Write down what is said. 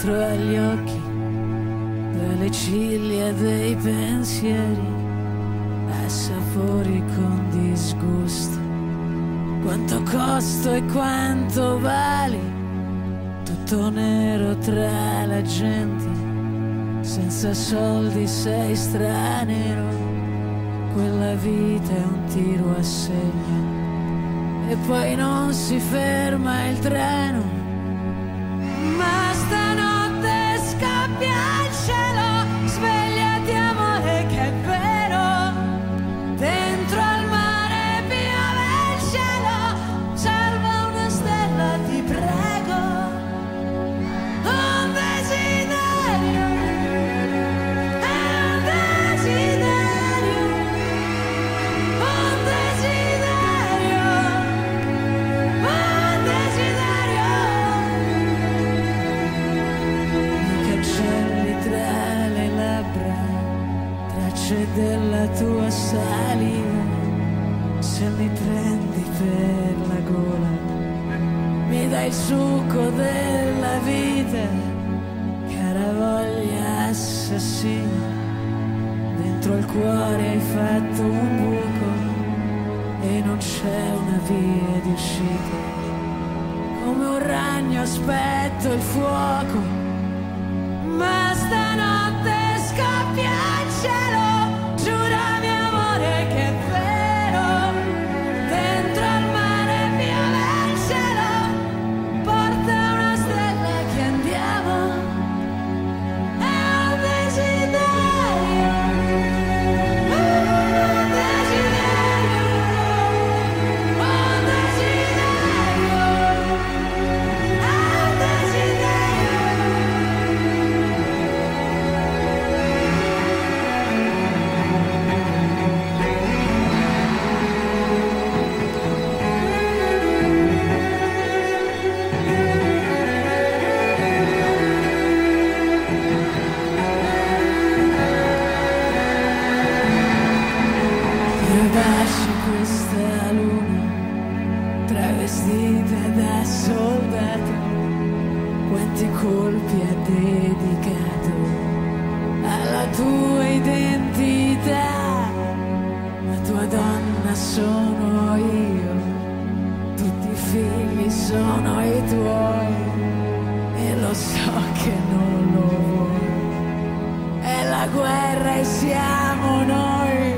dietro agli occhi, dalle ciglia dei pensieri, assapori con disgusto quanto costo e quanto vali, tutto nero tra la gente, senza soldi sei straniero, quella vita è un tiro a segno e poi non si ferma il treno, ma stanotte scappia il cielo, svegliati amore che è vero, dentro al mare piove il cielo, salva una stella ti prego, un desiderio, è un desiderio, un desiderio, un desiderio, mi cancelli tra le labbra, tracce della tua saliva, se mi prendi per la gola, mi dai il succo della vita, cara voglia assassina, dentro il cuore hai fatto un buco e non c'è una via di uscita, come un ragno aspetto il fuoco, ma stanotte scoppia il cielo, giurami amore che è vero, dentro al mare piove il cielo, porta una stella che andiamo, è un desiderio, un desiderio, un desiderio, è un desiderio. Io bacio questa luna travestita da soldato, quanti colpi ha dedicato alla tua identità, la tua donna sono io, tutti i figli sono i tuoi e lo so che non lo vuoi, è la guerra e siamo noi.